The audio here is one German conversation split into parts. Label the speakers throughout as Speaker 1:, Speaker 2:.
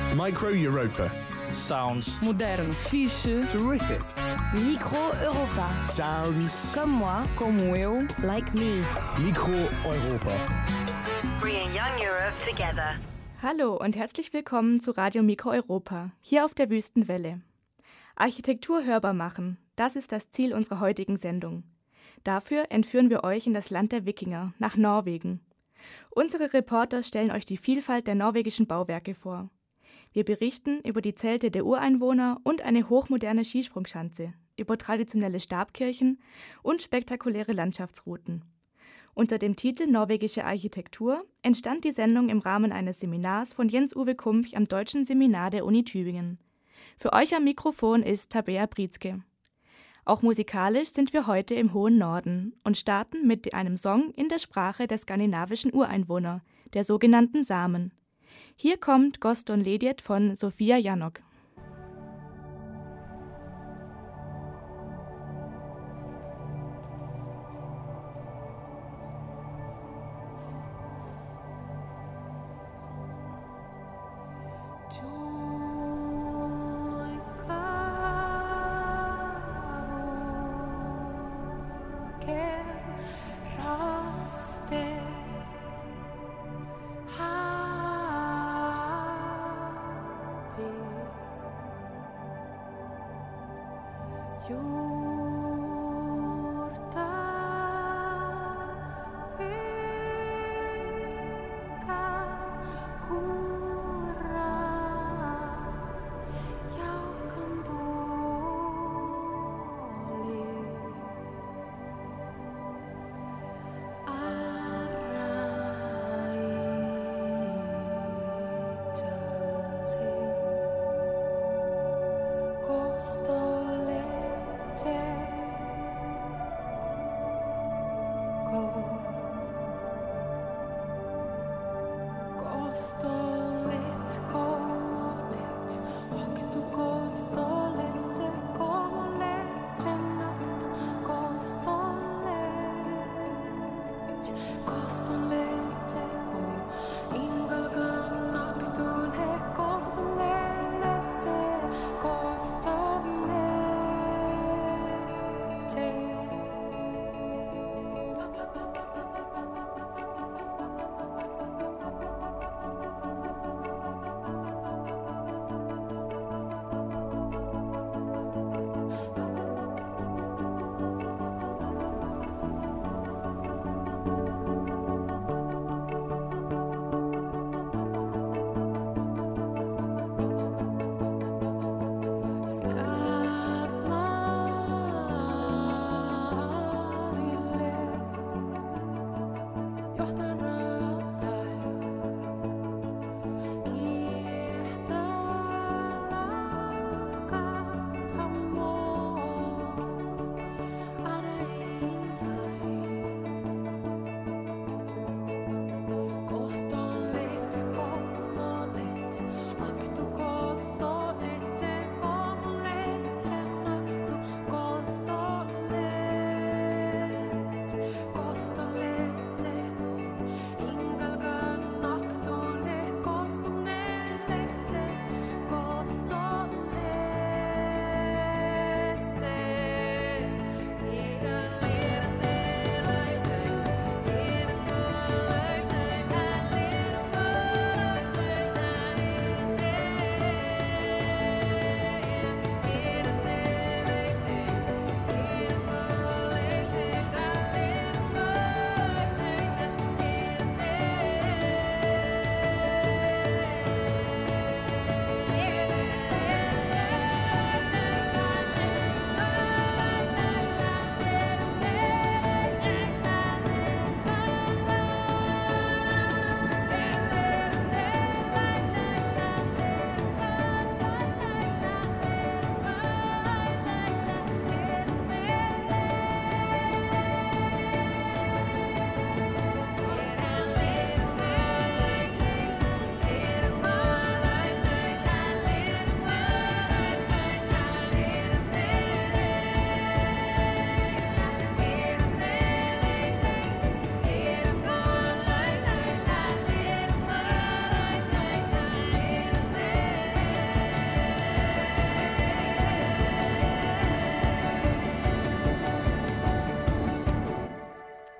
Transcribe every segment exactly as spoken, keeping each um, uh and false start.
Speaker 1: Micro Europa.
Speaker 2: Sounds
Speaker 3: Modern.
Speaker 4: Fiche.
Speaker 1: Terrific.
Speaker 4: Micro Europa.
Speaker 1: Sounds.
Speaker 4: Comme moi.
Speaker 3: Como eu.
Speaker 4: Like me.
Speaker 1: Micro Europa.
Speaker 5: Bringing young Europe together.
Speaker 6: Hallo und herzlich willkommen zu Radio Mikro Europa, hier auf der Wüstenwelle. Architektur hörbar machen, das ist das Ziel unserer heutigen Sendung. Dafür entführen wir euch in das Land der Wikinger, nach Norwegen. Unsere Reporter stellen euch die Vielfalt der norwegischen Bauwerke vor. Wir berichten über die Zelte der Ureinwohner und eine hochmoderne Skisprungschanze, über traditionelle Stabkirchen und spektakuläre Landschaftsrouten. Unter dem Titel Norwegische Architektur entstand die Sendung im Rahmen eines Seminars von Jens-Uwe Kumpch am Deutschen Seminar der Uni Tübingen. Für euch am Mikrofon ist Tabea Brietzke. Auch musikalisch sind wir heute im hohen Norden und starten mit einem Song in der Sprache der skandinavischen Ureinwohner, der sogenannten Samen. Hier kommt Goston Lediet von Sofia Janok.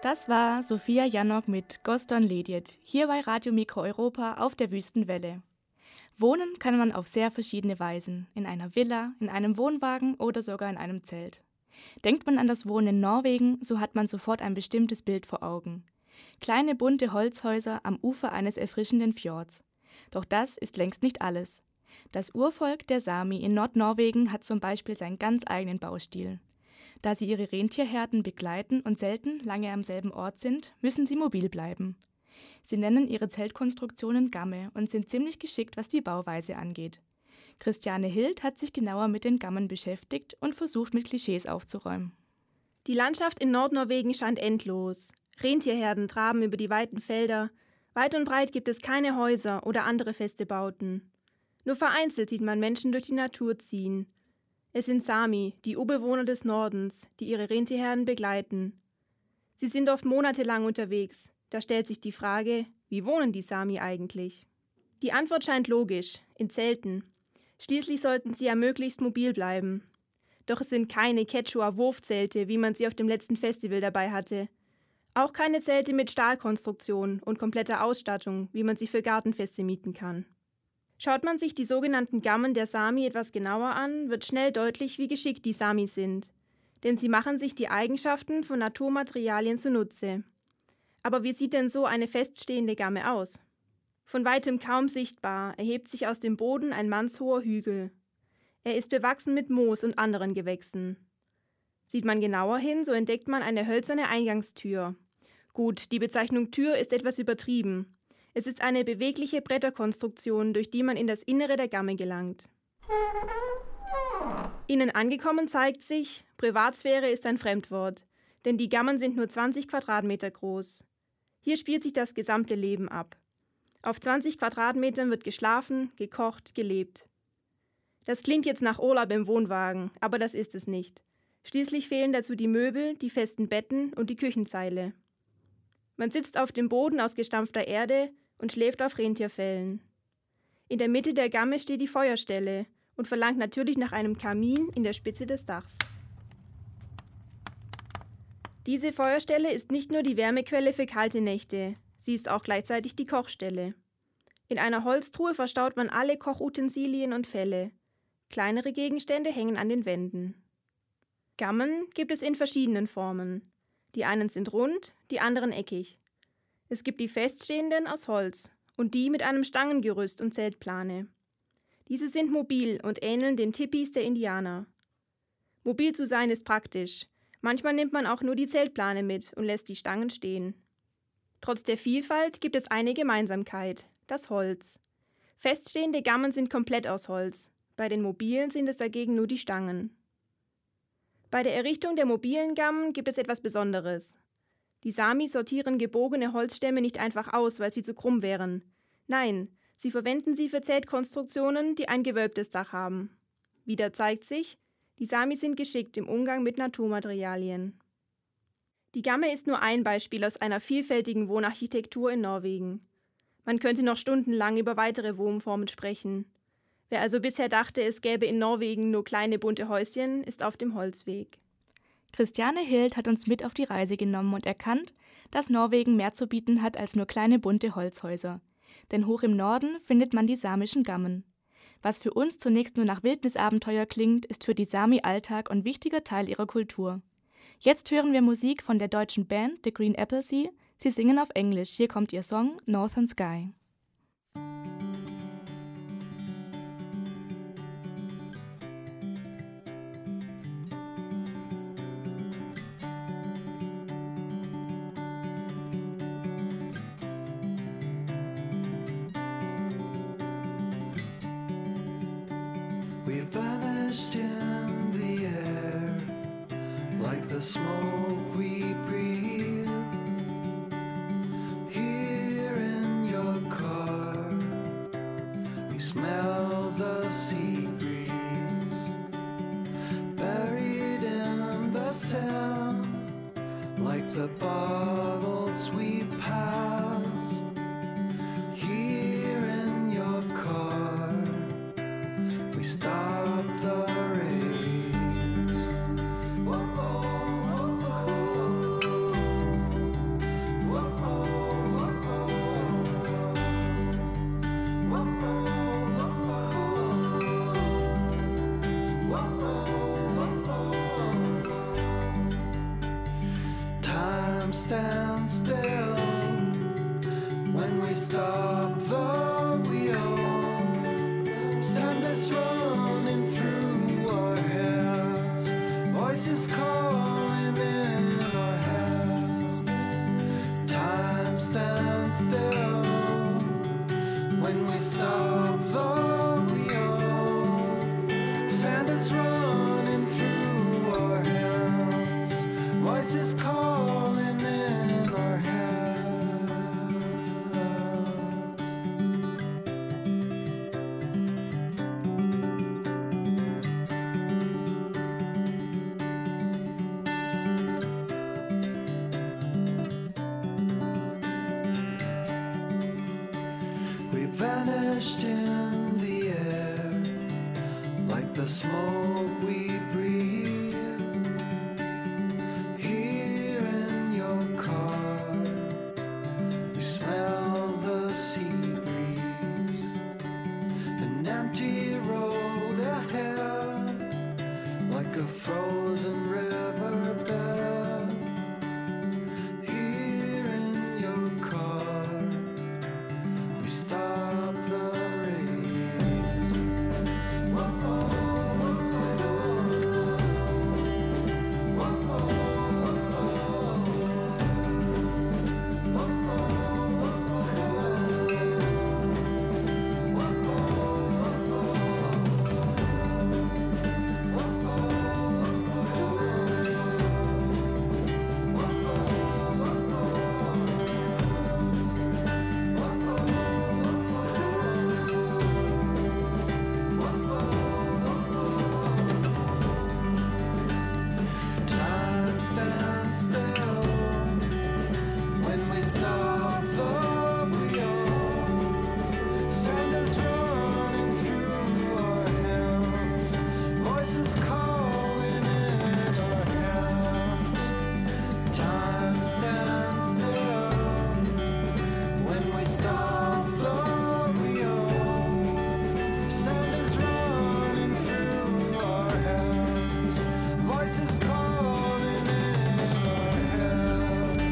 Speaker 6: Das war Sophia Jannok mit Goston Ledjet, hier bei Radio Mikro Europa auf der Wüstenwelle. Wohnen kann man auf sehr verschiedene Weisen, in einer Villa, in einem Wohnwagen oder sogar in einem Zelt. Denkt man an das Wohnen in Norwegen, so hat man sofort ein bestimmtes Bild vor Augen. Kleine bunte Holzhäuser am Ufer eines erfrischenden Fjords. Doch das ist längst nicht alles. Das Urvolk der Sami in Nordnorwegen hat zum Beispiel seinen ganz eigenen Baustil. Da sie ihre Rentierherden begleiten und selten lange am selben Ort sind, müssen sie mobil bleiben. Sie nennen ihre Zeltkonstruktionen Gamme und sind ziemlich geschickt, was die Bauweise angeht. Christiane Hild hat sich genauer mit den Gammen beschäftigt und versucht, mit Klischees aufzuräumen.
Speaker 2: Die Landschaft in Nordnorwegen scheint endlos. Rentierherden traben über die weiten Felder. Weit und breit gibt es keine Häuser oder andere feste Bauten. Nur vereinzelt sieht man Menschen durch die Natur ziehen. Es sind Sami, die Urbewohner des Nordens, die ihre Rentierherden begleiten. Sie sind oft monatelang unterwegs. Da stellt sich die Frage, wie wohnen die Sami eigentlich? Die Antwort scheint logisch, in Zelten. Schließlich sollten sie ja möglichst mobil bleiben. Doch es sind keine Quechua-Wurfzelte, wie man sie auf dem letzten Festival dabei hatte. Auch keine Zelte mit Stahlkonstruktion und kompletter Ausstattung, wie man sie für Gartenfeste mieten kann. Schaut man sich die sogenannten Gammen der Sami etwas genauer an, wird schnell deutlich, wie geschickt die Sami sind. Denn sie machen sich die Eigenschaften von Naturmaterialien zunutze. Aber wie sieht denn so eine feststehende Gamme aus? Von weitem kaum sichtbar erhebt sich aus dem Boden ein mannshoher Hügel. Er ist bewachsen mit Moos und anderen Gewächsen. Sieht man genauer hin, so entdeckt man eine hölzerne Eingangstür. Gut, die Bezeichnung Tür ist etwas übertrieben. Es ist eine bewegliche Bretterkonstruktion, durch die man in das Innere der Gamme gelangt. Innen angekommen zeigt sich, Privatsphäre ist ein Fremdwort, denn die Gammen sind nur zwanzig Quadratmeter groß. Hier spielt sich das gesamte Leben ab. Auf zwanzig Quadratmetern wird geschlafen, gekocht, gelebt. Das klingt jetzt nach Urlaub im Wohnwagen, aber das ist es nicht. Schließlich fehlen dazu die Möbel, die festen Betten und die Küchenzeile. Man sitzt auf dem Boden aus gestampfter Erde und schläft auf Rentierfellen. In der Mitte der Gamme steht die Feuerstelle und verlangt natürlich nach einem Kamin in der Spitze des Dachs. Diese Feuerstelle ist nicht nur die Wärmequelle für kalte Nächte, sie ist auch gleichzeitig die Kochstelle. In einer Holztruhe verstaut man alle Kochutensilien und Felle. Kleinere Gegenstände hängen an den Wänden. Gammen gibt es in verschiedenen Formen. Die einen sind rund, die anderen eckig. Es gibt die feststehenden aus Holz und die mit einem Stangengerüst und Zeltplane. Diese sind mobil und ähneln den Tipis der Indianer. Mobil zu sein ist praktisch. Manchmal nimmt man auch nur die Zeltplane mit und lässt die Stangen stehen. Trotz der Vielfalt gibt es eine Gemeinsamkeit, das Holz. Feststehende Gammen sind komplett aus Holz. Bei den mobilen sind es dagegen nur die Stangen. Bei der Errichtung der mobilen Gammen gibt es etwas Besonderes. Die Sami sortieren gebogene Holzstämme nicht einfach aus, weil sie zu krumm wären. Nein, sie verwenden sie für Zeltkonstruktionen, die ein gewölbtes Dach haben. Wieder zeigt sich, die Sami sind geschickt im Umgang mit Naturmaterialien. Die Gamme ist nur ein Beispiel aus einer vielfältigen Wohnarchitektur in Norwegen. Man könnte noch stundenlang über weitere Wohnformen sprechen. Wer also bisher dachte, es gäbe in Norwegen nur kleine bunte Häuschen, ist auf dem Holzweg.
Speaker 6: Christiane Hild hat uns mit auf die Reise genommen und erkannt, dass Norwegen mehr zu bieten hat als nur kleine bunte Holzhäuser. Denn hoch im Norden findet man die samischen Gammen. Was für uns zunächst nur nach Wildnisabenteuer klingt, ist für die Sami Alltag und wichtiger Teil ihrer Kultur. Jetzt hören wir Musik von der deutschen Band The Green Appleseed. Sie singen auf Englisch. Hier kommt ihr Song Northern Sky.
Speaker 3: We vanished in the air like the smoke we breathe. Here in your car, we smell the sea breeze. Buried in the sand like the bottles we passed. Here in your car, we stop the rain. Whoa, whoa, whoa. stop the wheel, sand is running through our heads, voices calling in our heads. Time stands still when we stop the wheel, sand is running through our heads, voices calling in our heads. We vanished in the air like the smoke we breathe. Here in your car, we smell the sea breeze. An empty road ahead, like a frozen riverbed. Here in your car, we stop the rain. Whoa, time stands still when we stop the wheel. Sand is running through our hands, voices calling in our heads. Time stands still when we stop the wheel. Sand is running through our hands, voices calling in our heads.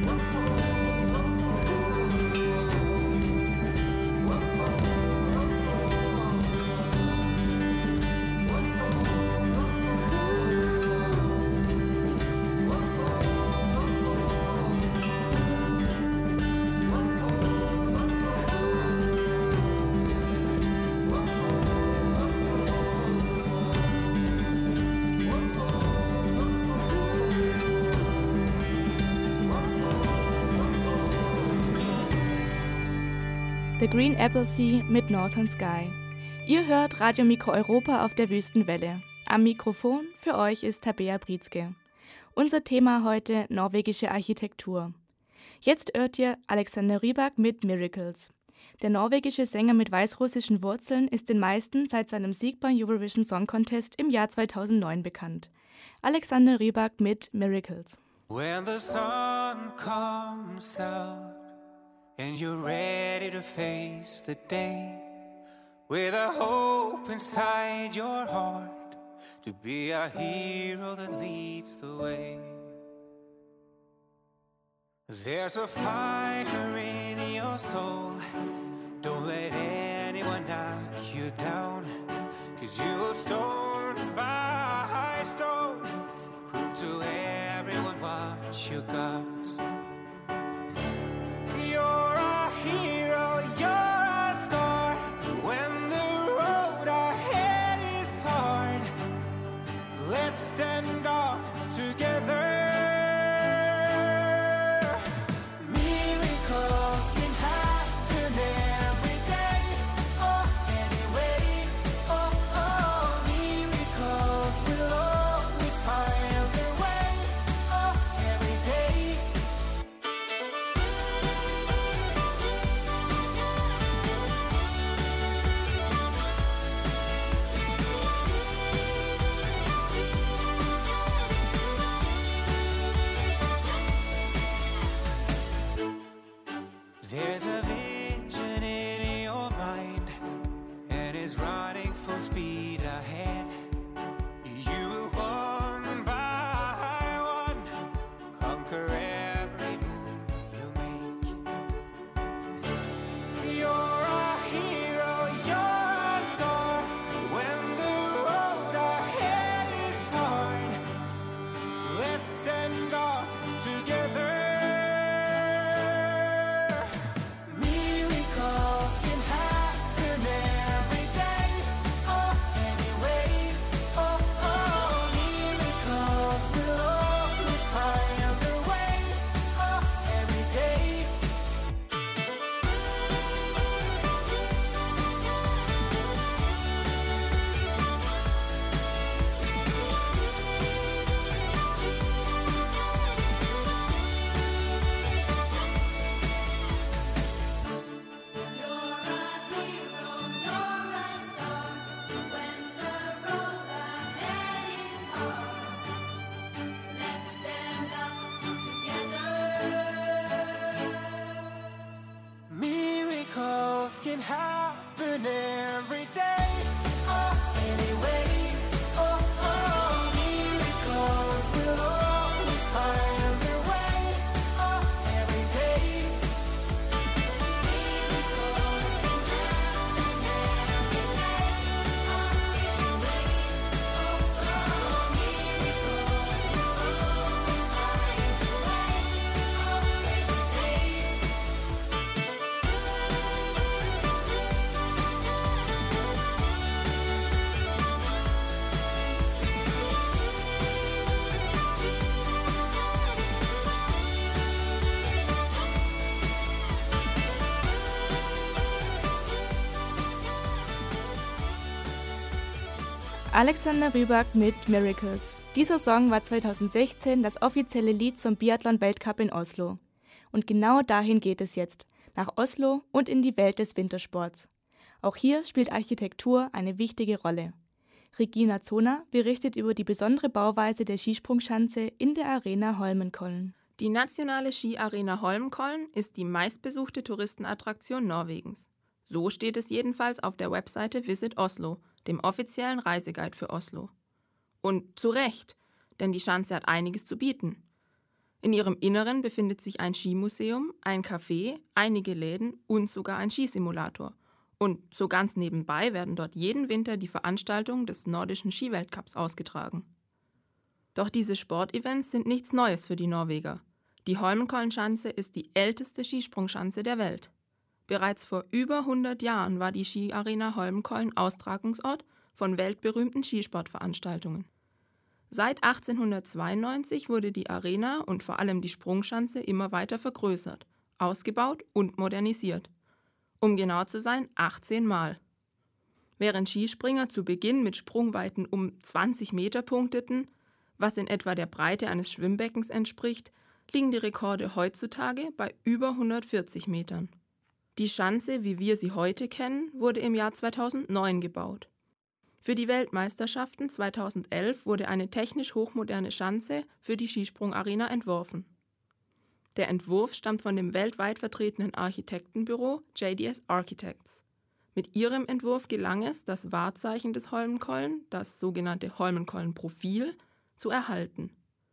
Speaker 6: The Green Apple Sea mit Northern Sky. Ihr hört Radio Mikro Europa auf der Wüstenwelle. Am Mikrofon für euch ist Tabea Brietzke. Unser Thema heute norwegische Architektur. Jetzt hört ihr Alexander Rybak mit Miracles. Der norwegische Sänger mit weißrussischen Wurzeln ist den meisten seit seinem Sieg beim Eurovision Song Contest im Jahr zweitausendneun bekannt. Alexander Rybak mit Miracles.
Speaker 7: When the sun comes out and you're ready to face the day with a hope inside your heart to be a hero that leads the way. There's a fire in your soul, don't let anyone knock you down, 'cause you will stone by stone prove to everyone what you got. You're a hero, you're a star. When the road ahead is hard, let's stand up together. Miracles can happen every day, oh, anyway, oh, oh. Miracles will always find their way, oh, every day. There's a vision in your mind, and it's running full speed ahead. You will one by one conquer every move you make. can happen every day. Oh, anyway, oh, oh, miracles will always find their way. Oh, every day.
Speaker 6: Alexander Rybak mit Miracles. Dieser Song war zweitausendsechzehn das offizielle Lied zum Biathlon-Weltcup in Oslo. Und genau dahin geht es jetzt, nach Oslo und in die Welt des Wintersports. Auch hier spielt Architektur eine wichtige Rolle. Regina Zoner berichtet über die besondere Bauweise der Skisprungschanze in der Arena Holmenkollen.
Speaker 8: Die nationale Skiarena Holmenkollen ist die meistbesuchte Touristenattraktion Norwegens. So steht es jedenfalls auf der Webseite Visit Oslo, dem offiziellen Reiseguide für Oslo. Und zu Recht, denn die Schanze hat einiges zu bieten. In ihrem Inneren befindet sich ein Skimuseum, ein Café, einige Läden und sogar ein Skisimulator. Und so ganz nebenbei werden dort jeden Winter die Veranstaltungen des nordischen Skiweltcups ausgetragen. Doch diese Sportevents sind nichts Neues für die Norweger. Die Holmenkollen-Schanze ist die älteste Skisprungschanze der Welt. Bereits vor über hundert Jahren war die Skiarena Holmenkollen Austragungsort von weltberühmten Skisportveranstaltungen. Seit achtzehnhundertzweiundneunzig wurde die Arena und vor allem die Sprungschanze immer weiter vergrößert, ausgebaut und modernisiert. Um genau zu sein, achtzehn Mal. Während Skispringer zu Beginn mit Sprungweiten um zwanzig Meter punkteten, was in etwa der Breite eines Schwimmbeckens entspricht, liegen die Rekorde heutzutage bei über hundertvierzig Metern. Die Schanze, wie wir sie heute kennen, wurde im Jahr zweitausendneun gebaut. Für die Weltmeisterschaften zweitausendelf wurde eine technisch hochmoderne Schanze für die Skisprungarena entworfen. Der Entwurf stammt von dem weltweit vertretenen Architektenbüro J D S Architects. Mit ihrem Entwurf gelang es, das Wahrzeichen des Holmenkollen, das sogenannte Holmenkollen-Profil, zu erhalten.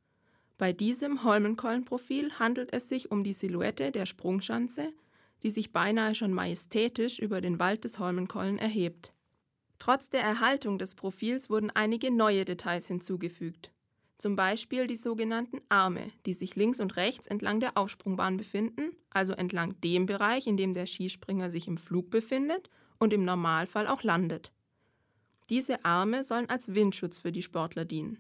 Speaker 8: Bei diesem Holmenkollen-Profil handelt es sich um die Silhouette der Sprungschanze, die sich beinahe schon majestätisch über den Wald des Holmenkollen erhebt. Trotz der Erhaltung des Profils wurden einige neue Details hinzugefügt. Zum Beispiel die sogenannten Arme, die sich links und rechts entlang der Aufsprungbahn befinden, also entlang dem Bereich, in dem der Skispringer sich im Flug befindet und im Normalfall auch landet. Diese Arme sollen als Windschutz für die Sportler dienen.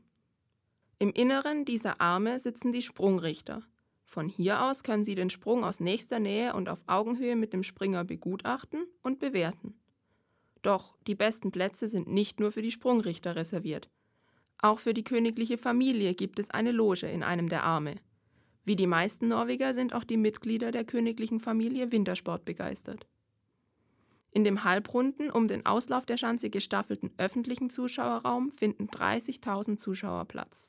Speaker 8: Im Inneren dieser Arme sitzen die Sprungrichter. Von hier aus können Sie den Sprung aus nächster Nähe und auf Augenhöhe mit dem Springer begutachten und bewerten. Doch die besten Plätze sind nicht nur für die Sprungrichter reserviert. Auch für die königliche Familie gibt es eine Loge in einem der Arme. Wie die meisten Norweger sind auch die Mitglieder der königlichen Familie Wintersport begeistert. In dem halbrunden, um den Auslauf der Schanze gestaffelten öffentlichen Zuschauerraum finden dreißigtausend Zuschauer Platz.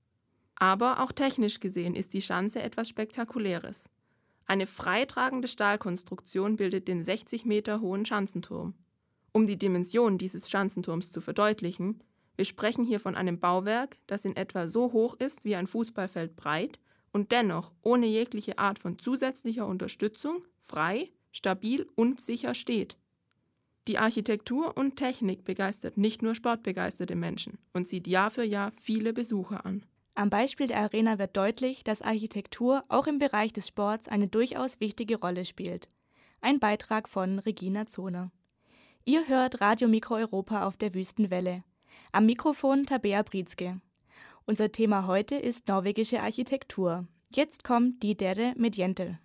Speaker 8: Aber auch technisch gesehen ist die Schanze etwas Spektakuläres. Eine freitragende Stahlkonstruktion bildet den sechzig Meter hohen Schanzenturm. Um die Dimension dieses Schanzenturms zu verdeutlichen, wir sprechen hier von einem Bauwerk, das in etwa so hoch ist wie ein Fußballfeld breit und dennoch ohne jegliche Art von zusätzlicher Unterstützung frei, stabil und sicher steht. Die Architektur und Technik begeistert nicht nur sportbegeisterte Menschen und zieht Jahr für Jahr viele Besucher an.
Speaker 6: Am Beispiel der Arena wird deutlich, dass Architektur auch im Bereich des Sports eine durchaus wichtige Rolle spielt. Ein Beitrag von Regina Zoner. Ihr hört Radio Mikro Europa auf der Wüstenwelle. Am Mikrofon Tabea Britzke. Unser Thema heute ist norwegische Architektur. Jetzt kommt die Dere mit Jentel.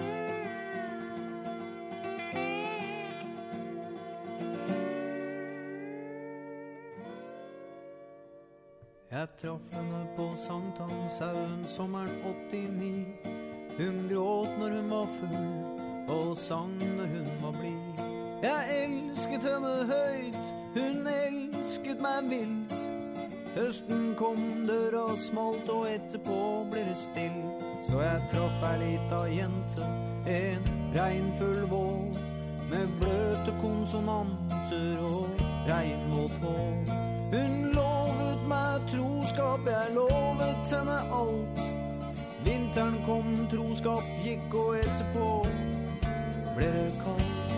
Speaker 3: Jeg traff henne på Sankthanshaugen sommeren åttini. Hun gråt når hun var full, og sang når hun var blid. Jeg elsket henne høyt, hun elsket meg vilt. Høsten kom, døra smalt, og etterpå ble det stilt. Så jeg traff ei lita jente, en regnfull vår, med blød konsonanter og regnvåt hår. Hun lovet meg troskap, jeg lovet henne alt. Vinteren kom, troskap gikk, og etterpå ble det kaldt.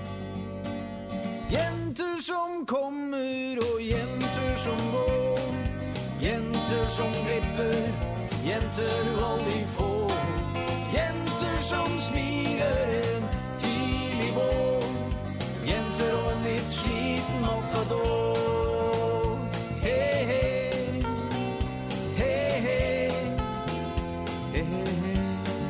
Speaker 3: Jenter som kommer og jenter som går, jenter som glipper, jenter du aldri får. Jenter som smiler en tidlig vår, jenter og en litt sliten matador. Hei, hei, hei, hei, hei, hei.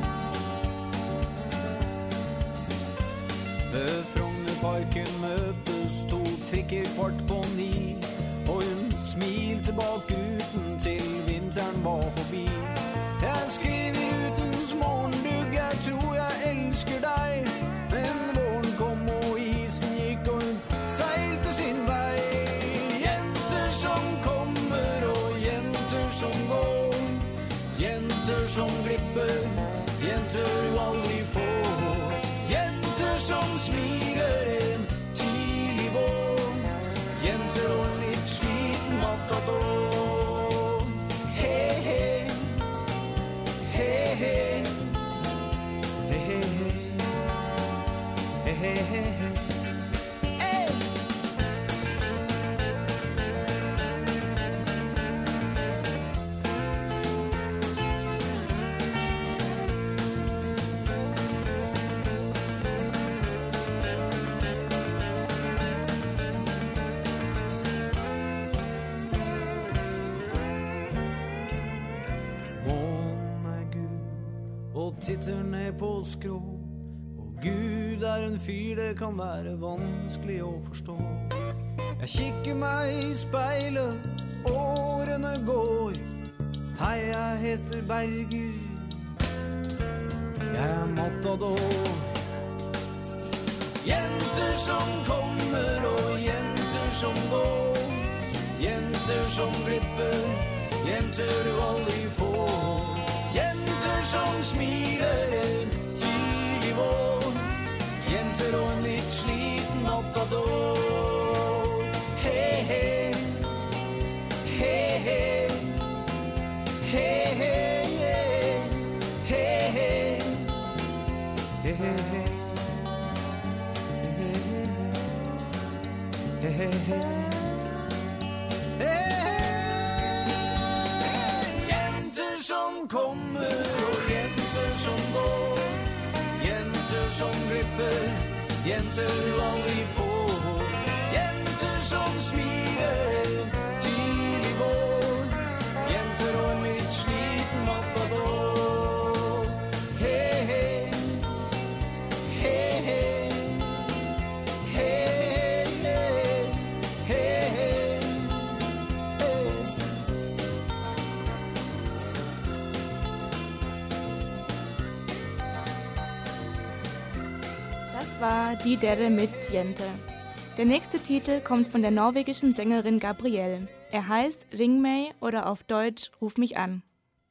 Speaker 3: Ved Frognerparken møtes to trikker kvart på ni, og hun smilte bak ruten til vinteren var forbi. Jeg skriver utens morgendugg, jeg tror jeg elsker deg. Men våren kom og isen gikk, og hun seilte sin vei. Jenter som kommer og jenter som går, jenter som glipper, jenter du aldri får. Jenter som smiler en tidlig vår, jenter og en litt sliten matador. Hei, hei, hei, hei, hei, hei, hei, hei, hei. Titter ned på skrå, og Gud er en fyr det kan være vanskelig å forstå. Jeg kikker meg i speilet, årene går. Hei, jeg heter Berger, jeg er matador. Jenter som kommer og jenter som går, jenter som glipper, jenter du aldri får. Jenter som smiler en tidlig vår, jenter og en litt sliten matador. Hei, hei, hei, hei, hei, hei, hei, hei, hei, hei, hei, hei. Som kommer og jenter som går, jenter som glipper, jenter du aldri får. Jenter som smiler tidlig vår, jenter og en litt sliten matador. Hei, hei, hei, hei, hei, hei, hei, hei.
Speaker 6: War Die Delle mit Jente. Der nächste Titel kommt von der norwegischen Sängerin Gabrielle. Er heißt Ring meg oder auf Deutsch Ruf mich an.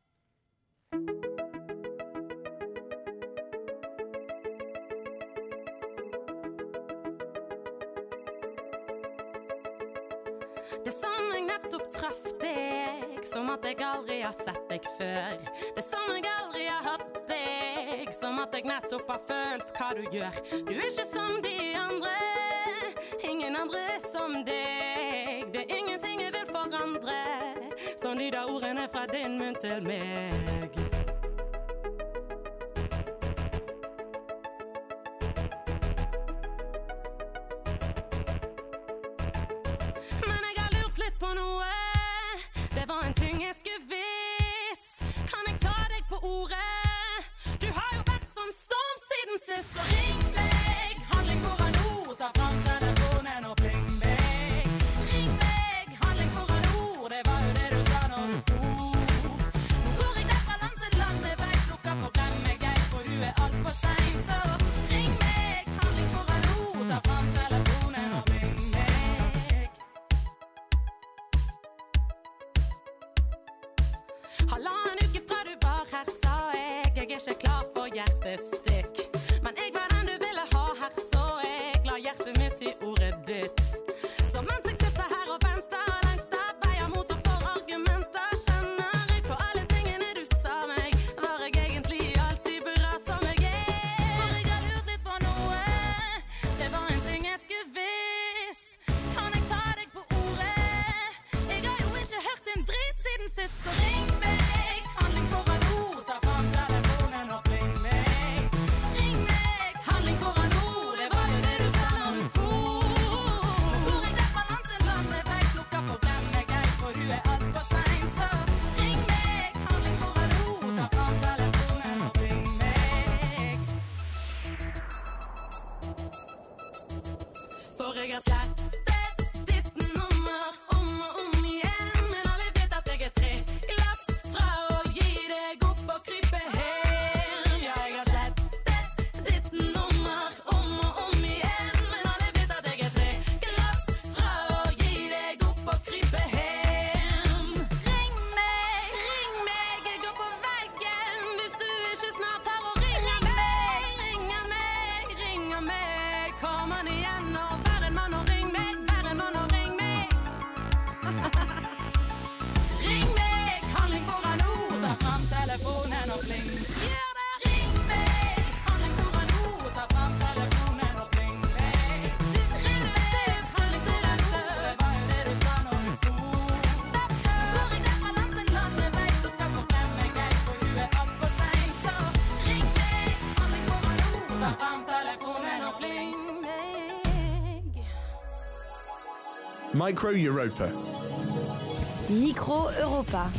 Speaker 9: Det som jeg nettopp traff deg, som at jeg aldri har sett deg før. Det som jeg aldri har hatt deg, som at jeg nettopp har følt hva du gjør. Du er ikke som de andre, ingen andre som deg. Det er ingenting jeg vil forandre, sånn lyder ordene fra din munn til meg. På noe, det var en ting jeg skulle visst. Kan jeg ta deg på ordet? Du har jo vært som storm siden sist. Så ring meg, handling foran ord. Ta fram telefonen og pling meg. Ring meg, handling foran ord. Det var jo det du sa når du for. Nå går jeg derfra land til land med veiplukker for glem meg jeg, for du er alt for sein. Så ring meg, handling foran ord. Ta fram telefonen og pling meg. Halvannen uke fra du var her, sa jeg. Jeg er ikke klar for hjertestikk, men jeg var den du ville ha her, så jeg la hjertet mitt i ord. For jeg har sett ditt nummer om og om igjen, men alle vet at jeg er tre glass fra å gi deg opp og krype hen. Ja, jeg har sett ditt nummer om og om igjen, men alle vet at jeg er tre glass fra å gi deg opp og krype hen. Ring meg, ring meg, jeg går på veggen hvis du ikke snart tar og ringer meg. Ringer meg, ringer meg, kom an igjen og vær en mann og ring meg, vær en mann og ring meg. Ring meg, handling foran ord, ta fram telefonen og pling. Gjør det! Ring meg, handling foran ord, ta fram telefonen og pling. Hey. Ring meg, handling foran ord, det var jo det du sa når du for. Går i den balansen landet vet du hva problem jeg er, for du er alt for sein. Så ring meg, handling foran ord, ta fram telefonen og pling.
Speaker 1: Micro Europa.
Speaker 4: Micro Europa.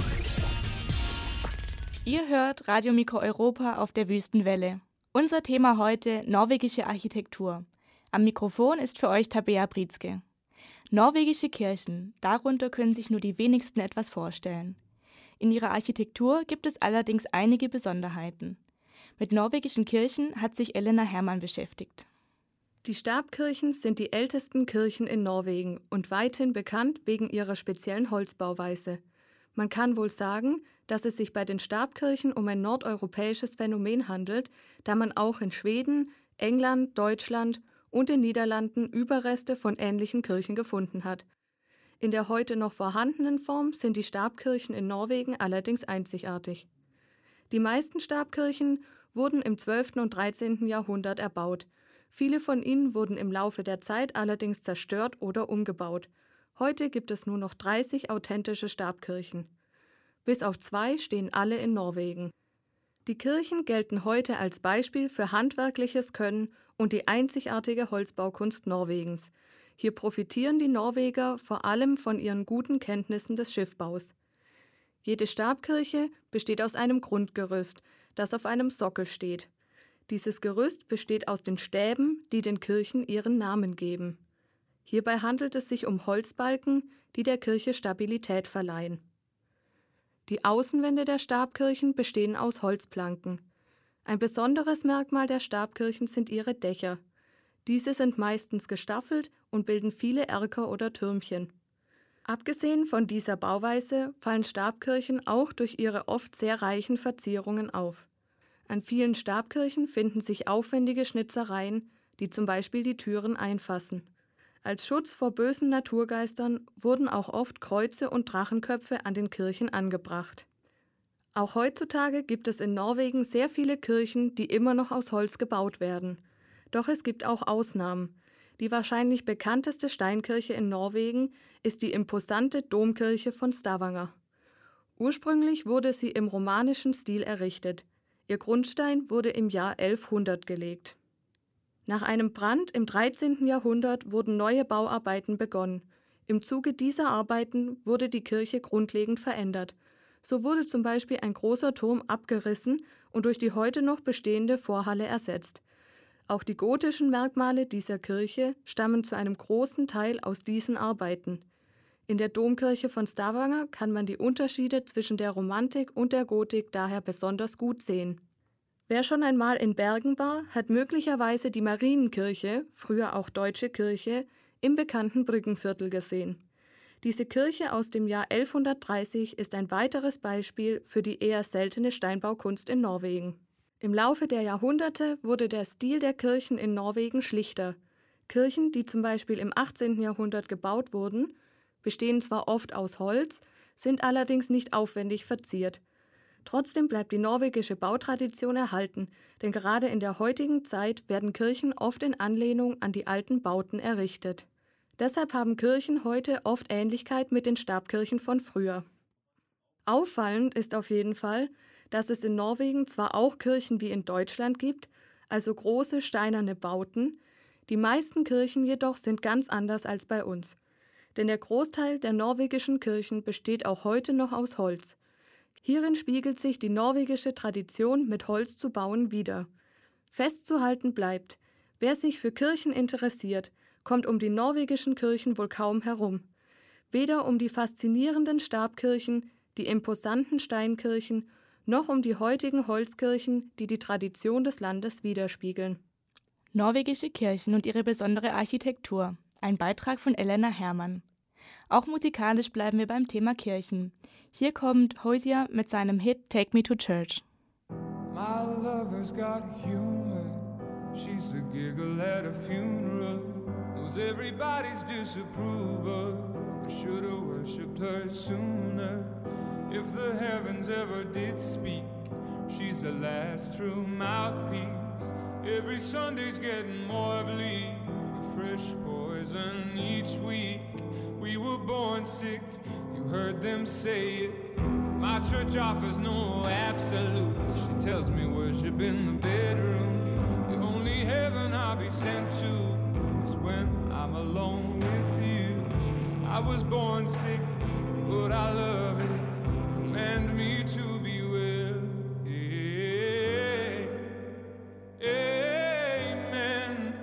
Speaker 6: Ihr hört Radio Mikro Europa auf der Wüstenwelle. Unser Thema heute: norwegische Architektur. Am Mikrofon ist für euch Tabea Britzke. Norwegische Kirchen, darunter können sich nur die wenigsten etwas vorstellen. In ihrer Architektur gibt es allerdings einige Besonderheiten. Mit norwegischen Kirchen hat sich Elena Hermann beschäftigt.
Speaker 10: Die Stabkirchen sind die ältesten Kirchen in Norwegen und weithin bekannt wegen ihrer speziellen Holzbauweise. Man kann wohl sagen, dass es sich bei den Stabkirchen um ein nordeuropäisches Phänomen handelt, da man auch in Schweden, England, Deutschland und den Niederlanden Überreste von ähnlichen Kirchen gefunden hat. In der heute noch vorhandenen Form sind die Stabkirchen in Norwegen allerdings einzigartig. Die meisten Stabkirchen wurden im zwölften und dreizehnten Jahrhundert erbaut. Viele von ihnen wurden im Laufe der Zeit allerdings zerstört oder umgebaut. Heute gibt es nur noch dreißig authentische Stabkirchen. Bis auf zwei stehen alle in Norwegen. Die Kirchen gelten heute als Beispiel für handwerkliches Können und die einzigartige Holzbaukunst Norwegens. Hier profitieren die Norweger vor allem von ihren guten Kenntnissen des Schiffbaus. Jede Stabkirche besteht aus einem Grundgerüst, das auf einem Sockel steht. Dieses Gerüst besteht aus den Stäben, die den Kirchen ihren Namen geben. Hierbei handelt es sich um Holzbalken, die der Kirche Stabilität verleihen. Die Außenwände der Stabkirchen bestehen aus Holzplanken. Ein besonderes Merkmal der Stabkirchen sind ihre Dächer. Diese sind meistens gestaffelt und bilden viele Erker oder Türmchen. Abgesehen von dieser Bauweise fallen Stabkirchen auch durch ihre oft sehr reichen Verzierungen auf. An vielen Stabkirchen finden sich aufwendige Schnitzereien, die zum Beispiel die Türen einfassen. Als Schutz vor bösen Naturgeistern wurden auch oft Kreuze und Drachenköpfe an den Kirchen angebracht. Auch heutzutage gibt es in Norwegen sehr viele Kirchen, die immer noch aus Holz gebaut werden. Doch es gibt auch Ausnahmen. Die wahrscheinlich bekannteste Steinkirche in Norwegen ist die imposante Domkirche von Stavanger. Ursprünglich wurde sie im romanischen Stil errichtet. Ihr Grundstein wurde im Jahr elfhundert gelegt. Nach einem Brand im dreizehnten Jahrhundert wurden neue Bauarbeiten begonnen. Im Zuge dieser Arbeiten wurde die Kirche grundlegend verändert. So wurde zum Beispiel ein großer Turm abgerissen und durch die heute noch bestehende Vorhalle ersetzt. Auch die gotischen Merkmale dieser Kirche stammen zu einem großen Teil aus diesen Arbeiten. In der Domkirche von Stavanger kann man die Unterschiede zwischen der Romantik und der Gotik daher besonders gut sehen. Wer schon einmal in Bergen war, hat möglicherweise die Marienkirche, früher auch Deutsche Kirche, im bekannten Brückenviertel gesehen. Diese Kirche aus dem Jahr elfhundertdreißig ist ein weiteres Beispiel für die eher seltene Steinbaukunst in Norwegen. Im Laufe der Jahrhunderte wurde der Stil der Kirchen in Norwegen schlichter. Kirchen, die zum Beispiel im achtzehnten Jahrhundert gebaut wurden, bestehen zwar oft aus Holz, sind allerdings nicht aufwendig verziert. Trotzdem bleibt die norwegische Bautradition erhalten, denn gerade in der heutigen Zeit werden Kirchen oft in Anlehnung an die alten Bauten errichtet. Deshalb haben Kirchen heute oft Ähnlichkeit mit den Stabkirchen von früher. Auffallend ist auf jeden Fall, dass es in Norwegen zwar auch Kirchen wie in Deutschland gibt, also große steinerne Bauten, die meisten Kirchen jedoch sind ganz anders als bei uns. Denn der Großteil der norwegischen Kirchen besteht auch heute noch aus Holz. Hierin spiegelt sich die norwegische Tradition, mit Holz zu bauen, wider. Festzuhalten bleibt, wer sich für Kirchen interessiert, kommt um die norwegischen Kirchen wohl kaum herum. Weder um die faszinierenden Stabkirchen, die imposanten Steinkirchen, noch um die heutigen Holzkirchen, die die Tradition des Landes widerspiegeln.
Speaker 6: Norwegische Kirchen und ihre besondere Architektur. Ein Beitrag von Elena Hermann. Auch musikalisch bleiben wir beim Thema Kirchen. Hier kommt Hozier mit seinem Hit Take Me to Church.
Speaker 11: My lover's got humor. She's the giggle at a funeral. Knows everybody's disapproval. I should have worshipped her sooner. If the heavens ever did speak, she's the last true mouthpiece. Every Sunday's getting more bleak. A fresh poison each week. We were born sick, you heard them say it. My church offers no absolutes. She tells me worship in the bedroom. The only heaven I'll be sent to is when I'm alone with you. I was born sick, but I love it. Command me to be well. Amen.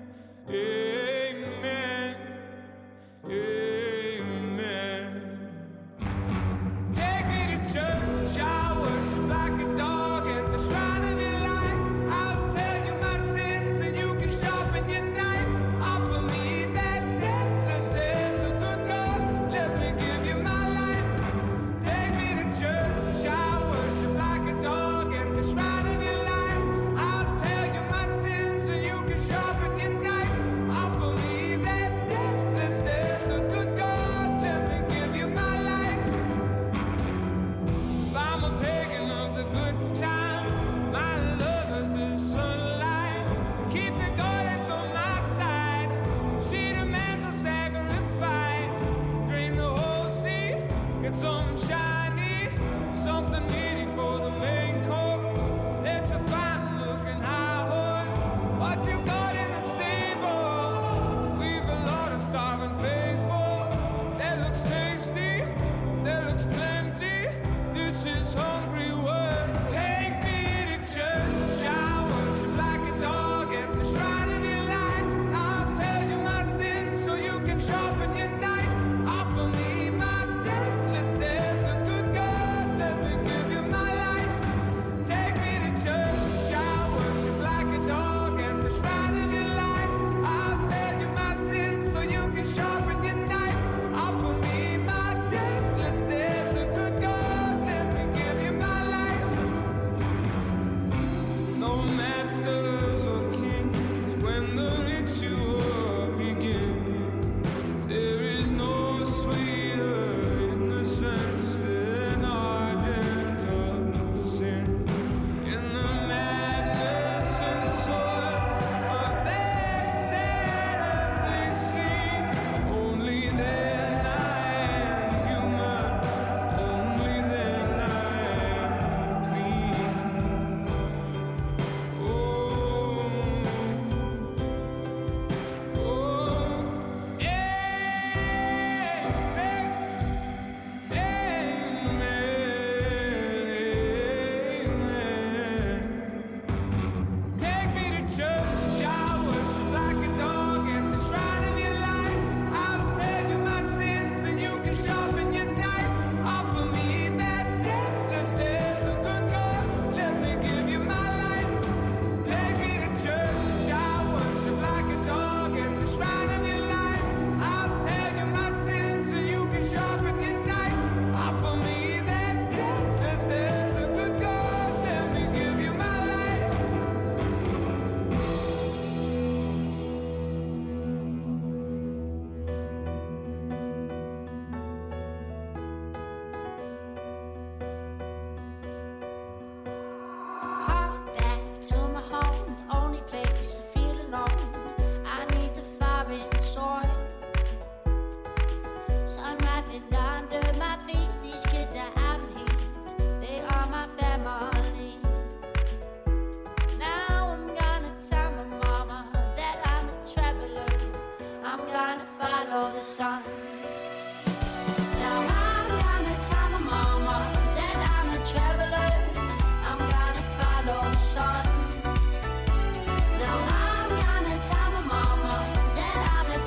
Speaker 11: Amen. Amen. Take me to church, I worship like a dog at the shrine of your life. I'll tell you my sins and you can sharpen your knife. Offer me that deathless death, the good God, let me give you my life. Take me to church, I worship like a dog at the shrine of your life. I'll tell you my sins and you can sharpen your knife. Offer me that deathless death, the good God, let me give you my life. If I'm a pagan of the good time, my love is the sunlight. Keep the goddess on my side. She demands a sacrifice. Drain the whole sea, get something shiny, something needy for the main course. Let's a fine looking high horse. What you got in the stable? We've a lot of starving faithful. That looks tasty, that looks plenty. This is hungry work. Take me to church. I worship like a dog at the shrine of your life. I'll tell you my sins so you can sharpen your knife. Offer me my deathless death, the good God, let me give you my life. Take me to church. I worship like a dog at the shrine of your life. I'll tell you my sins so you can sharpen your knife. Offer me my deathless death, the good God, let me give you my life. No masters or kings when the ritual begins. There is no sweeter innocence than our gentle sin. In the madness and soil of that sad earthly sea, only then I am human, only then I am clean. Oh, oh, amen, amen. Take me to church, I worship like a dog at the shrine of your life. I'll tell you my sins and you can sharpen your knife. Offer me that deathless death, the good God, let me give you my life. Take me to church, I worship like a dog at the shrine of your life. I'll tell you my sins and you can sharpen your knife. Offer me that deathless death, the good God, let me give you my life.
Speaker 12: Come back to my home, the only place I feel alone. I need the fire in the soil. Sun wrapping under my feet. These kids are out of heat. They are my family. Now I'm gonna tell my mama that I'm a traveler. I'm gonna follow the sun. Now I'm gonna tell my mama that I'm a traveler. I'm gonna follow the sun. Now I'm gonna tell my mama that I'm a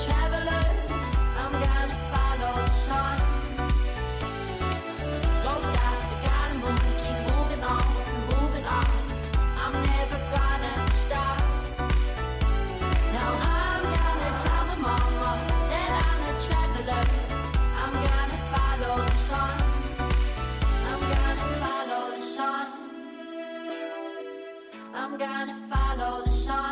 Speaker 12: sun. I'm gonna follow the sun. I'm gonna follow the sun.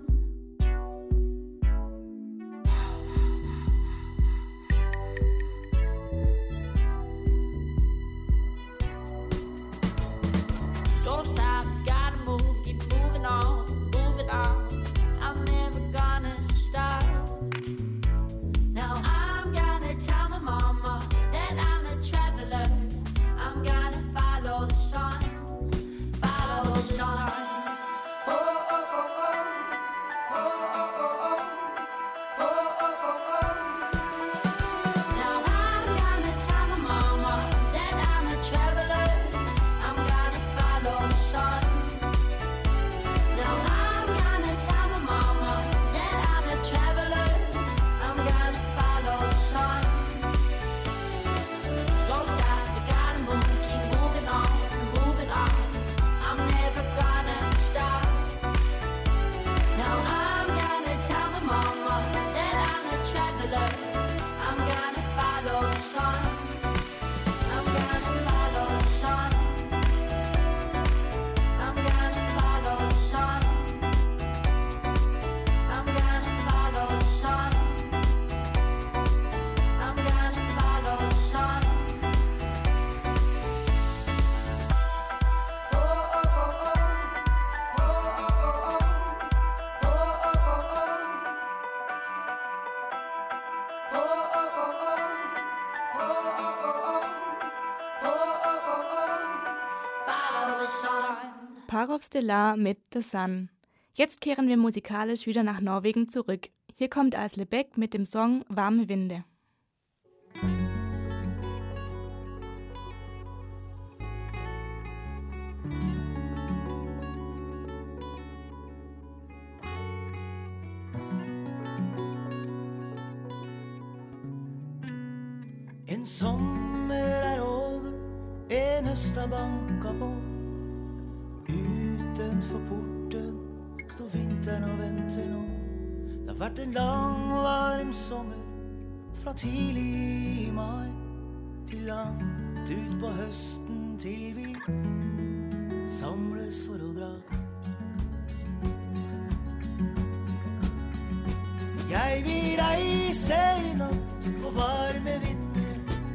Speaker 12: Don't stop, gotta move, keep moving on, moving on. I'm never gonna stop. Now I'm gonna tell my mama that I'm a traveler. I'm gonna follow the sun, follow the sun. Oh, oh, oh, oh. Oh, oh, oh, oh. Oh, oh, oh, oh. Now I'm gonna tell my mama that I'm a traveler. I'm gonna follow the sun. Now I'm gonna tell my mama that I'm a traveler. I'm gonna follow the sun. Don't stop, you gotta move, keep moving on, moving on. I'm never gonna stop. Now I'm gonna tell my mama that I'm a traveler. I'm gonna follow the sun. I'm gonna follow the sun. I'm gonna follow the sun. I'm gonna follow the sun. I'm gonna follow the sun. Oh, oh, oh, oh. Oh, oh, oh, oh. Oh, oh, oh, oh. Oh, oh, oh, oh. Oh, oh, oh, oh. Oh, oh, oh, oh. Follow the sun.
Speaker 6: Parov Stellar mit The Sun. Jetzt kehren wir musikalisch wieder nach Norwegen zurück. Hier kommt Asle Beck mit dem Song Warme Winde.
Speaker 13: En sommer er over, en høst har banka på. Utenfor porten står vinteren og venter nå. Det har vært en lang og varm sommer, fra tidlig i mai til langt ut på høsten, til vi samles for å dra. Jeg vil reise i natt på varme vinder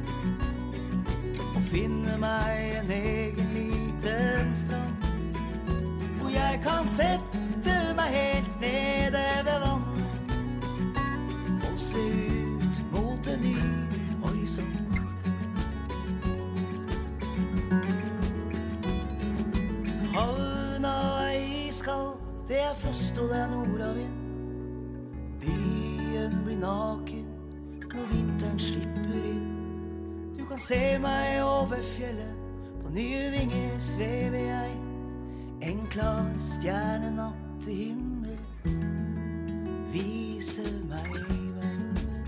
Speaker 13: og finne meg en egen liten strand, hvor jeg kan sette meg helt nede ved vannet og se ut mot en ny horisont. Havna er iskald, det er frost og det er nordavind. Byen blir naken når vinteren slipper inn. Du kan se meg over fjellet, på nye vinger svever jeg. En klar stjernenatt i himmel viser meg vei.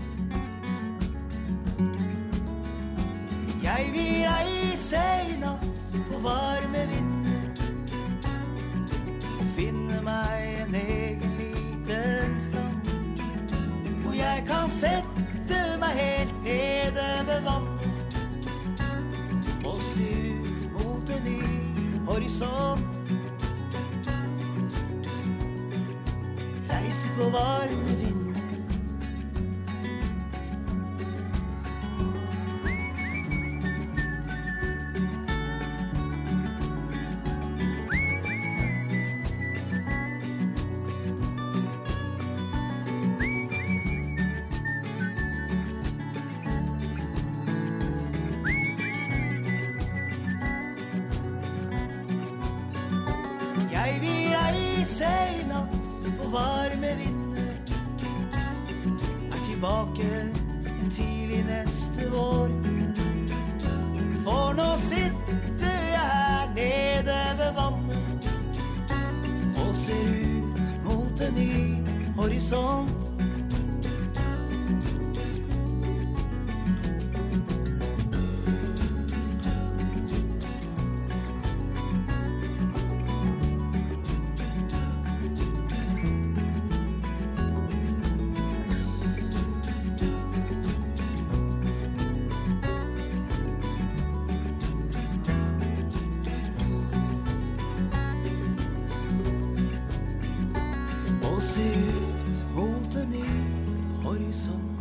Speaker 13: Jeg vil reise i natt på varme vinder og finne meg en egen liten strand, hvor jeg kan sette meg helt nede ved vannet og se ut mot en ny horisont. Reise på varme vinder. Jeg vil reise i natt på varme vinder, er tilbake en tidlig neste vår. For nå sitter jeg her nede ved vannet og ser ut mot en ny horisont. Horisont.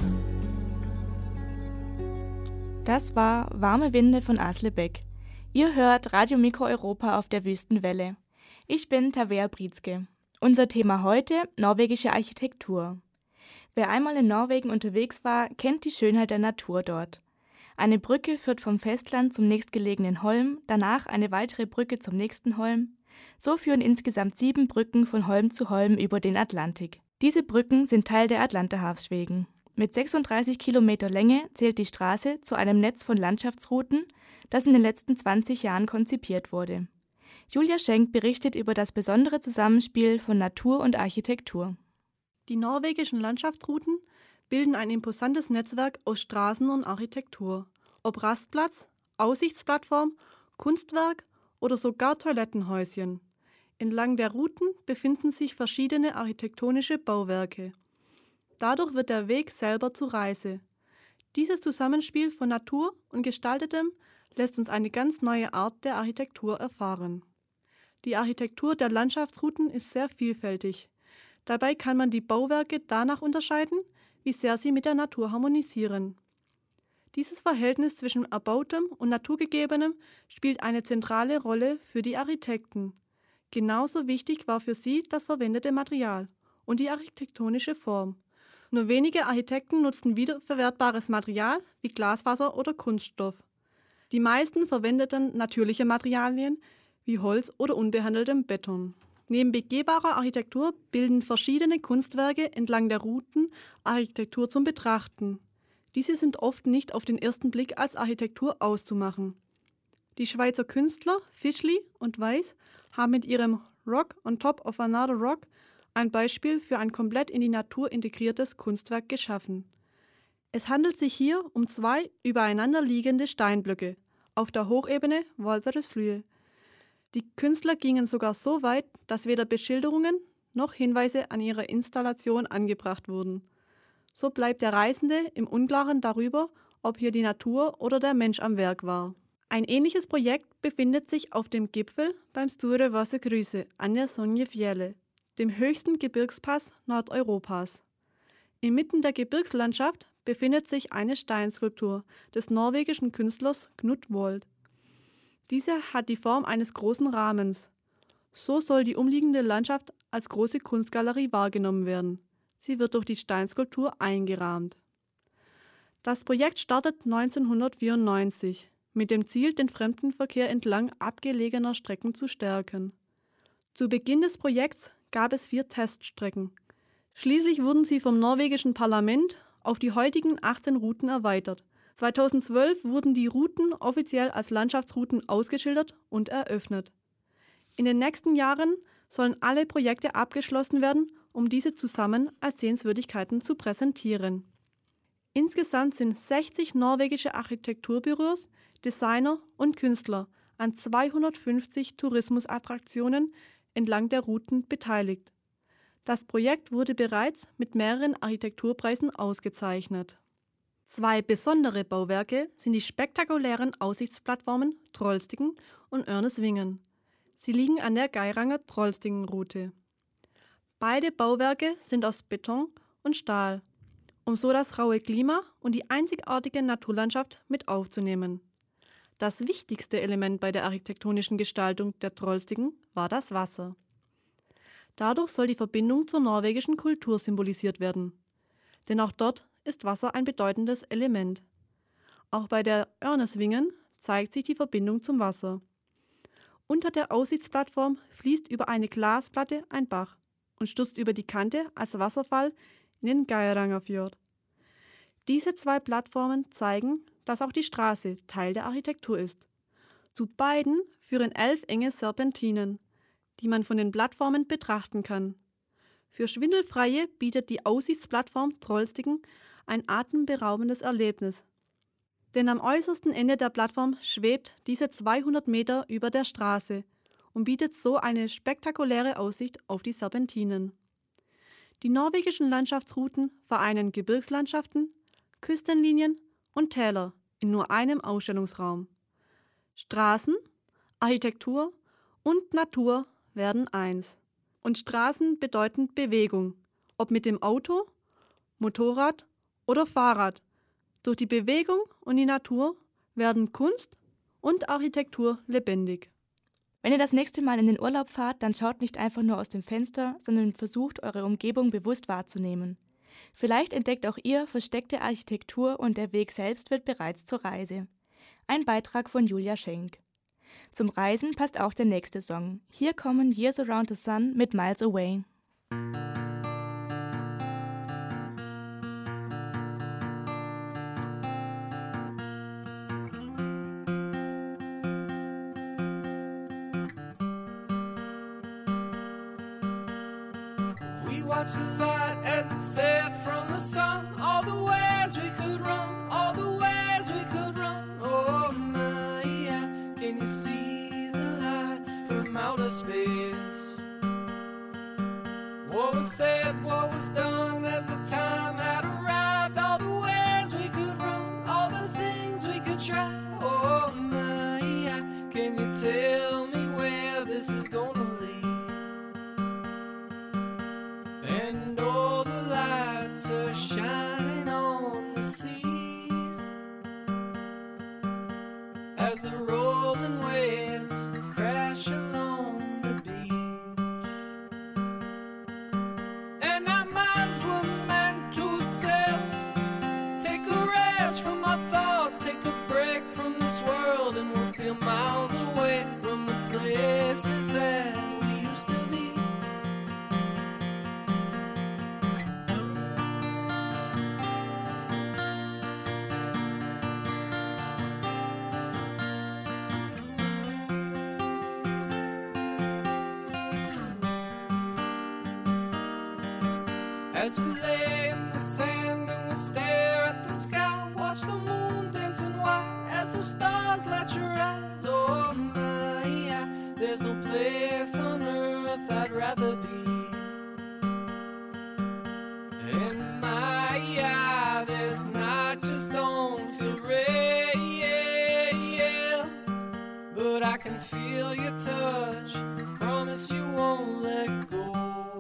Speaker 6: Das war Warme Winde von Asle Beck. Ihr hört Radio Mikro Europa auf der Wüstenwelle. Ich bin Tavea Brietzke. Unser Thema heute: norwegische Architektur. Wer einmal in Norwegen unterwegs war, kennt die Schönheit der Natur dort. Eine Brücke führt vom Festland zum nächstgelegenen Holm, danach eine weitere Brücke zum nächsten Holm. So führen insgesamt sieben Brücken von Holm zu Holm über den Atlantik. Diese Brücken sind Teil der Atlanterhavswegen. Mit sechsunddreißig Kilometer Länge zählt die Straße zu einem Netz von Landschaftsrouten, das in den letzten zwanzig Jahren konzipiert wurde. Julia Schenk berichtet über das besondere Zusammenspiel von Natur und Architektur.
Speaker 14: Die norwegischen Landschaftsrouten bilden ein imposantes Netzwerk aus Straßen und Architektur. Ob Rastplatz, Aussichtsplattform, Kunstwerk oder sogar Toilettenhäuschen. Entlang der Routen befinden sich verschiedene architektonische Bauwerke. Dadurch wird der Weg selber zur Reise. Dieses Zusammenspiel von Natur und Gestaltetem lässt uns eine ganz neue Art der Architektur erfahren. Die Architektur der Landschaftsrouten ist sehr vielfältig. Dabei kann man die Bauwerke danach unterscheiden, wie sehr sie mit der Natur harmonisieren. Dieses Verhältnis zwischen Erbautem und Naturgegebenem spielt eine zentrale Rolle für die Architekten. Genauso wichtig war für sie das verwendete Material und die architektonische Form. Nur wenige Architekten nutzten wiederverwertbares Material wie Glasfaser oder Kunststoff. Die meisten verwendeten natürliche Materialien wie Holz oder unbehandeltem Beton. Neben begehbarer Architektur bilden verschiedene Kunstwerke entlang der Routen Architektur zum Betrachten. Diese sind oft nicht auf den ersten Blick als Architektur auszumachen. Die Schweizer Künstler Fischli und Weiss haben mit ihrem Rock on top of another rock ein Beispiel für ein komplett in die Natur integriertes Kunstwerk geschaffen. Es handelt sich hier um zwei übereinander liegende Steinblöcke auf der Hochebene Valseresflüe. Die Künstler gingen sogar so weit, dass weder Beschilderungen noch Hinweise an ihre Installation angebracht wurden. So bleibt der Reisende im Unklaren darüber, ob hier die Natur oder der Mensch am Werk war. Ein ähnliches Projekt befindet sich auf dem Gipfel beim Sture Vassakryse an der Sonjefjelle, dem höchsten Gebirgspass Nordeuropas. Inmitten der Gebirgslandschaft befindet sich eine Steinskulptur des norwegischen Künstlers Knut Wold. Diese hat die Form eines großen Rahmens. So soll die umliegende Landschaft als große Kunstgalerie wahrgenommen werden. Sie wird durch die Steinskulptur eingerahmt. Das Projekt startet neunzehnhundertvierundneunzig mit dem Ziel, den Fremdenverkehr entlang abgelegener Strecken zu stärken. Zu Beginn des Projekts gab es vier Teststrecken. Schließlich wurden sie vom norwegischen Parlament auf die heutigen achtzehn Routen erweitert. zweitausendzwölf wurden die Routen offiziell als Landschaftsrouten ausgeschildert und eröffnet. In den nächsten Jahren sollen alle Projekte abgeschlossen werden, um diese zusammen als Sehenswürdigkeiten zu präsentieren. Insgesamt sind sechzig norwegische Architekturbüros, Designer und Künstler an zweihundertfünfzig Tourismusattraktionen entlang der Routen beteiligt. Das Projekt wurde bereits mit mehreren Architekturpreisen ausgezeichnet. Zwei besondere Bauwerke sind die spektakulären Aussichtsplattformen Trollstigen und Ørnesvingen. Sie liegen an der Geiranger-Trollstigen-Route. Beide Bauwerke sind aus Beton und Stahl, um so das raue Klima und die einzigartige Naturlandschaft mit aufzunehmen. Das wichtigste Element bei der architektonischen Gestaltung der Trollstigen war das Wasser. Dadurch soll die Verbindung zur norwegischen Kultur symbolisiert werden. Denn auch dort ist Wasser ein bedeutendes Element. Auch bei der Ørnesvingen zeigt sich die Verbindung zum Wasser. Unter der Aussichtsplattform fließt über eine Glasplatte ein Bach und stürzt über die Kante als Wasserfall in den Geirangerfjord. Diese zwei Plattformen zeigen, dass auch die Straße Teil der Architektur ist. Zu beiden führen elf enge Serpentinen, die man von den Plattformen betrachten kann. Für Schwindelfreie bietet die Aussichtsplattform Trollstigen ein atemberaubendes Erlebnis. Denn am äußersten Ende der Plattform schwebt diese zweihundert Meter über der Straße und bietet so eine spektakuläre Aussicht auf die Serpentinen. Die norwegischen Landschaftsrouten vereinen Gebirgslandschaften, Küstenlinien und Täler in nur einem Ausstellungsraum. Straßen, Architektur und Natur werden eins. Und Straßen bedeuten Bewegung, ob mit dem Auto, Motorrad oder Fahrrad. Durch die Bewegung und die Natur werden Kunst und Architektur lebendig.
Speaker 6: Wenn ihr das nächste Mal in den Urlaub fahrt, dann schaut nicht einfach nur aus dem Fenster, sondern versucht, eure Umgebung bewusst wahrzunehmen. Vielleicht entdeckt auch ihr versteckte Architektur und der Weg selbst wird bereits zur Reise. Ein Beitrag von Julia Schenk. Zum Reisen passt auch der nächste Song. Hier kommen Years Around the Sun mit Miles Away.
Speaker 15: We watched the light as it set from the sun. All the ways we could run, all the ways we could run. Oh my, yeah. Can you see the light from outer space? What was said, what was done as the time had arrived. All the ways we could run, all the things we could try. Oh my, yeah. Can you tell me where this is gonna lead? And all the lights are shining on the sea as the rolling waves crash along the beach. And our minds were meant to sail, take a rest from our thoughts, take a break from this world, and we'll feel miles away from the places that we used to be. As we lay in the sand and we stare at the sky, watch the moon dancing white as the stars light your eyes. Oh my, yeah, there's no place on earth I'd rather be. And my, yeah, this night just don't feel real, but I can feel your touch, promise you won't let go.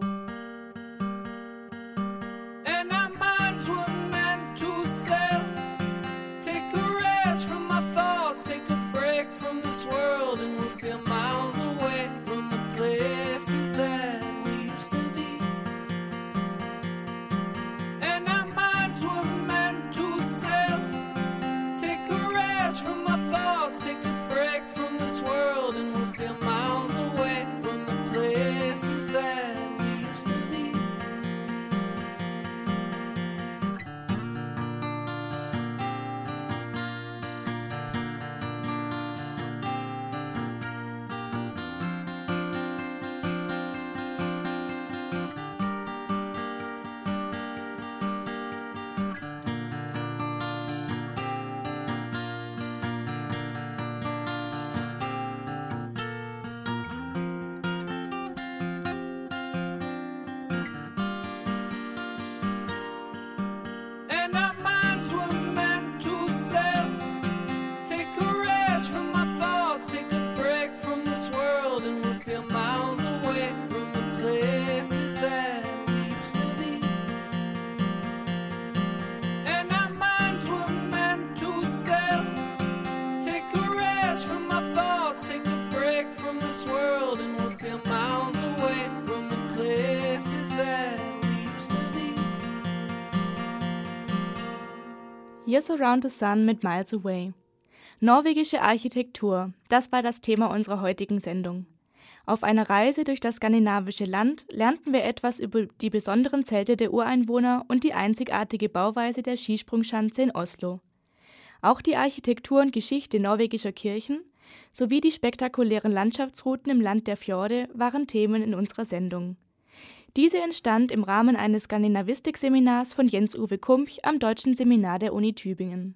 Speaker 6: Years Around the Sun mit Miles Away. Norwegische Architektur, das war das Thema unserer heutigen Sendung. Auf einer Reise durch das skandinavische Land lernten wir etwas über die besonderen Zelte der Ureinwohner und die einzigartige Bauweise der Skisprungschanze in Oslo. Auch die Architektur und Geschichte norwegischer Kirchen sowie die spektakulären Landschaftsrouten im Land der Fjorde waren Themen in unserer Sendung. Diese entstand im Rahmen eines Skandinavistik-Seminars von Jens-Uwe Kumpch am Deutschen Seminar der Uni Tübingen.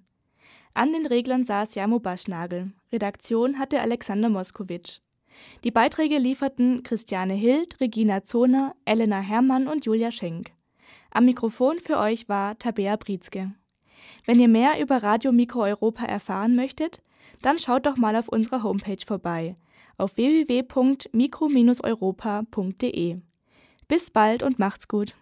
Speaker 6: An den Reglern saß Jarmo Baschnagel. Redaktion hatte Alexander Moskowitsch. Die Beiträge lieferten Christiane Hild, Regina Zoner, Elena Herrmann und Julia Schenk. Am Mikrofon für euch war Tabea Brietzke. Wenn ihr mehr über Radio Mikro Europa erfahren möchtet, dann schaut doch mal auf unserer Homepage vorbei, auf w w w punkt mikro Bindestrich europa punkt de. Bis bald und macht's gut.